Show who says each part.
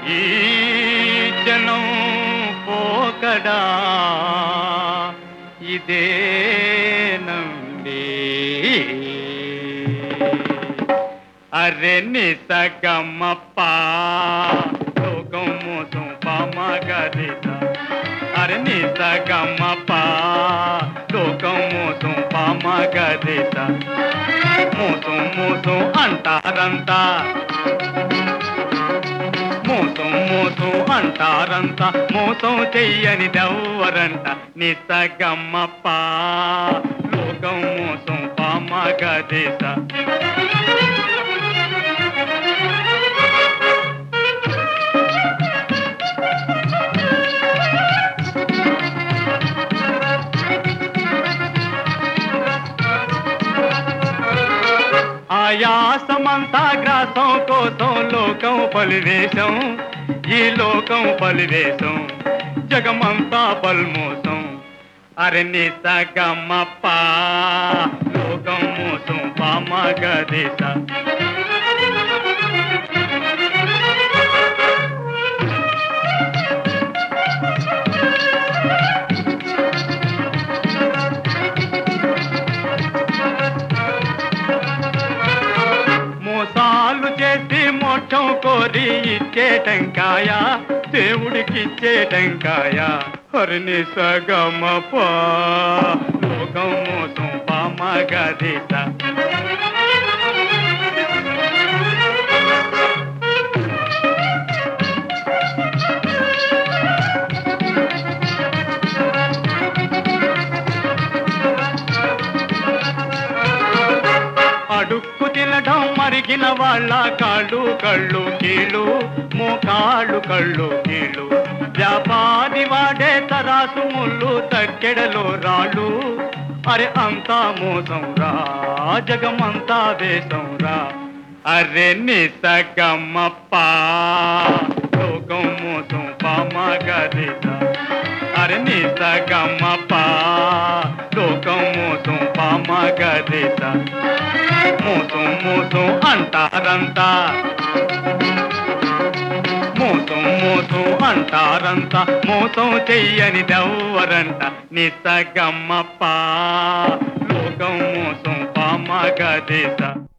Speaker 1: ఈ జనం పోకడా ఇదేనండి. అరె నిసగమప్ప లోకం మోసం పామగరిత. అరె నిసగమప్ప లోకం మోసం పామగరిత. మోసం మోసం అంటారంతా, మోసం మోసం అంటారంతా, మోసం చెయ్యనిదెవ్వరంట. నిసగమప్ప లోకం మోసం పామగరిత. ఆయాసమంతా గ్రాసం కోసం లోకం పలివేశం, ఈ లోకం పలివేశం, జగమంతా పల్మోసం. అరె నిసగమప్ప లోకం మోసం పామగరిత. మోసాలు చేసి మోక్షం కోరి ఇచ్చే టెంకాయ, దేవుడికిచ్చే టెంకాయ. హరి నిసగమప్ప లోకం మోసం పామగరిత. అడుక్కు తినడం మరిగిన వాళ్ళ కాళ్ళు కళ్ళు కీళ్ళు, మోకాళ్ళు కళ్ళు కీళ్ళు. వ్యాపారి వాడే తరాసు ముళ్ళు, తక్కెడలో రాళ్ళు. అరె అంతా మోసం రా, జగమంతా వేషం రా. అరె నిసగమప్ప లోకం మోసం పామగరిత. అరె నిసగమప్ప లోకం మోసం పామగరిత. మోసం మోసం అంటారంతా, మోసం మోసం అంటారంతా, మోసం చెయ్యనిదెవ్వరంట. నిసగమప్ప లోకం మోసం పామగరిత.